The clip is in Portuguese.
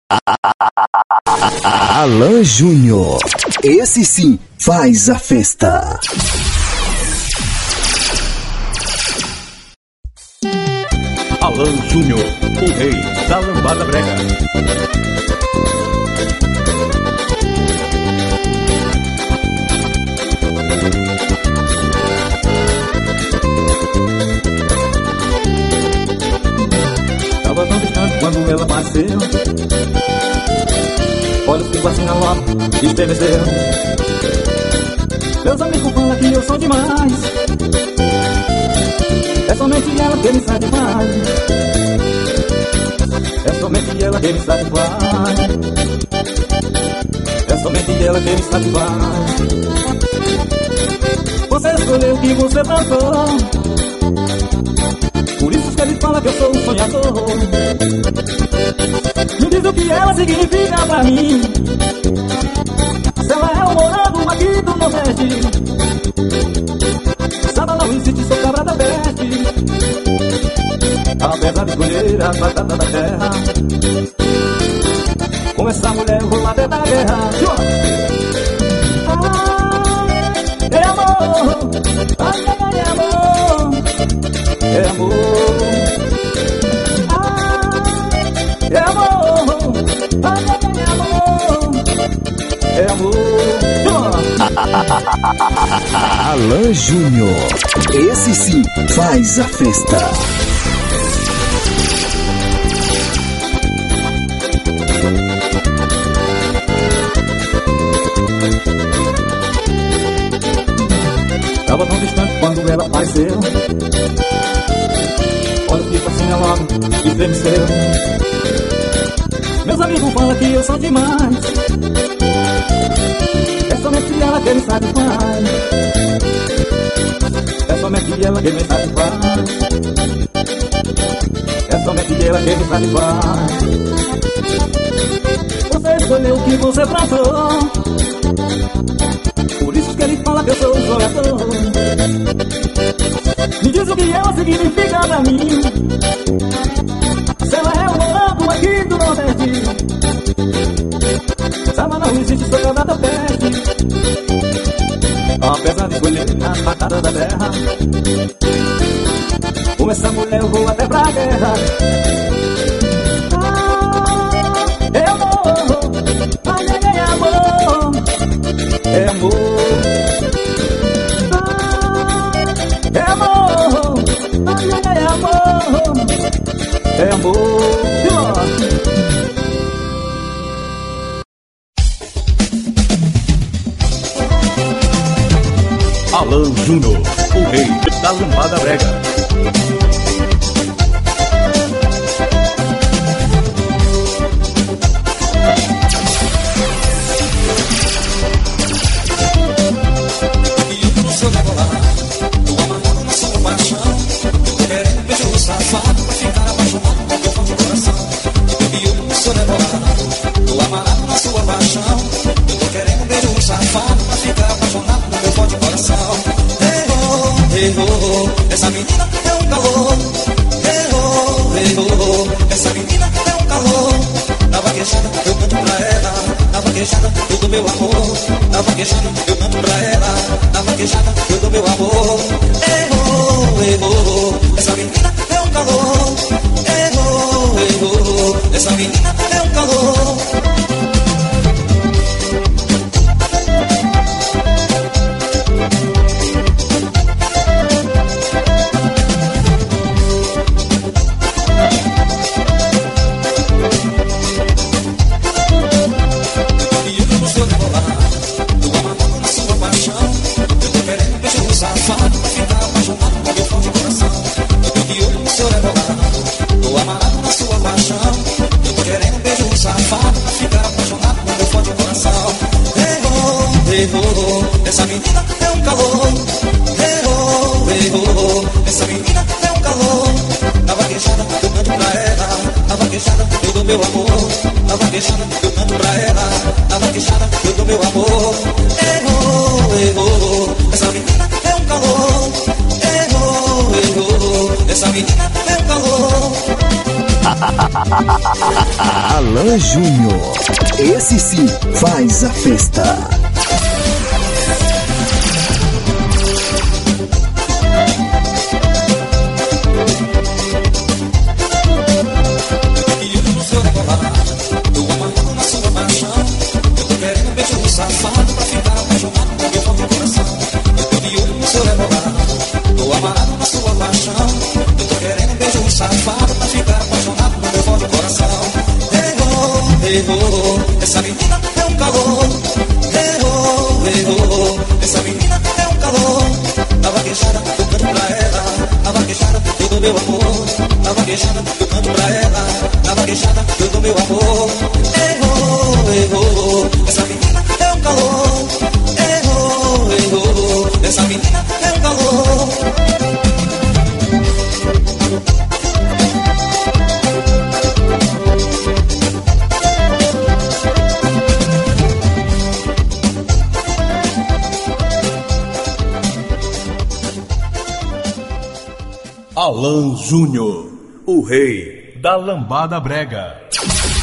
Alan Júnior, esse sim faz a festa. Alan Júnior, o rei da lambada brega. Tava tão distante quando ela apareceu. Olhos que fascinam logo, estremeceu. Meus amigos falam que eu sou demais. É somente ela que me satisfaz. É somente ela que me satisfaz. É somente ela que me satisfaz. Você escolheu o que você plantou. Por isso que ele fala que eu sou um sonhador. Me diz o que ela significa pra mim. Se ela é o morango aqui do Nordeste. Sada não existe, sou cabra da peste. Apesar de escolher a batata da terra, com essa mulher eu vou até da guerra. É amor, ai, ai, é amor. É amor, é amor, ai, ai, é amor. É amor. Alan Júnior, esse sim faz a festa. Tava tão distante quando ela apareceu. Olha o que fascina logo, estremeceu. Meus amigos falam que eu sou demais. É somente ela que me satisfaz. É somente ela que me satisfaz. É somente ela que me satisfaz. Você escolheu o que você plantou. Por isso que ele fala que eu sou um sonhador. Me diz o que ela significa pra mim. Se ela é o morango aqui do Nordeste. Sama não existe, sou cabra da peste. Apesar de escolher as batatas da terra, com essa mulher eu vou até pra guerra. É amor, ai, ai, é amor. É amor, é amor, ai, ai, é amor. É amor. Alan Júnior, o rei da lambada brega. Essa menina é um calor. Essa menina é um calor. Na vaquejada eu canto pra ela. Na vaquejada eu dou meu amor. Na vaquejada eu canto pra ela. Na vaquejada eu dou meu amor. Essa menina é um calor. Essa menina é um calor. Essa menina é um calor. Essa menina é um calor. Na vaquejada eu canto pra ela. Na vaquejada eu dou meu amor. Na vaquejada eu canto pra ela. Na vaquejada eu dou meu amor. Essa menina é um calor. Essa menina é um calor. Alan Alan Júnior. Esse sim faz a festa. Safado pra ficar apaixonado por meu forte coração. Eu tô de olho no seu rebolado, tô amarrado na sua paixão. Eu tô querendo um beijo safado pra ficar apaixonado por meu forte coração. Errou, errou, essa menina é um calor. Errou, errou, essa menina é um calor. Tava queixada, eu canto pra ela. Tava queixada, eu dou meu amor. Tava queixada, eu canto pra ela. Tava queixada, eu dou meu amor. Errou, errou, essa menina é um calor. Errou, errou, essa menina é um calor. Alan Júnior, o rei da lambada brega.